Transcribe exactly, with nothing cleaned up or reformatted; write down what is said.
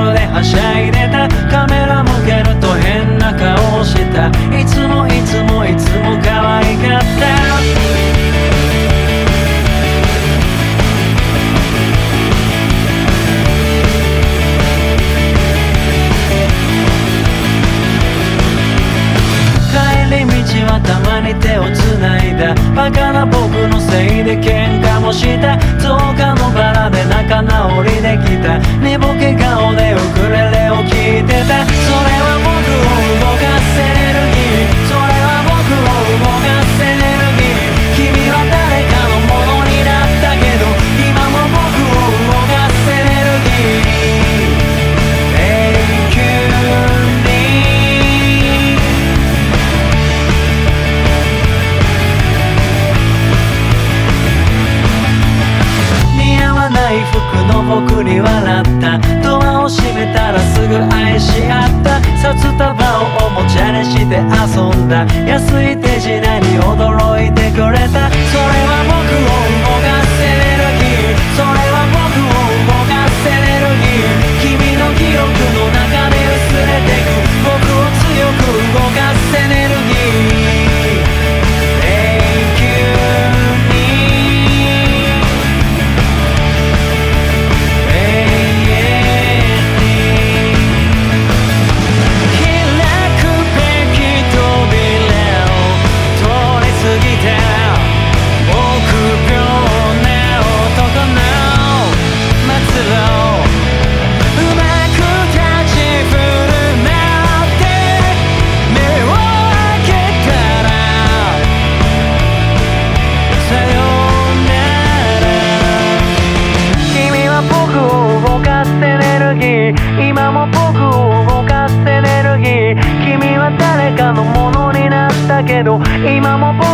ろではしゃいでた。カメラ向けると変な顔した。いつもいつもいつも可愛かった。たまに手をつないだ。バカな僕のせいで喧嘩もした。造花のバラで仲直りできた。寝ぼけ顔でウクレレを聴いてた。それは僕を動かすエネルギー。それは僕を動かすエネルギー。君は誰かのものになったけど、今も僕を動かすエネルギー。永久に服の僕に笑った。ドアを閉めたらすぐ愛し合った。札束をおもちゃにして遊んだ。安い手品に驚いてくれた。それは僕を動かすエネルギー。それは僕を動かすエネルギー。君の記憶の中で薄れてく僕を強く動かすエネルギー。永久今も僕を動かすエネルギー。君は誰かのものになったけど、今も僕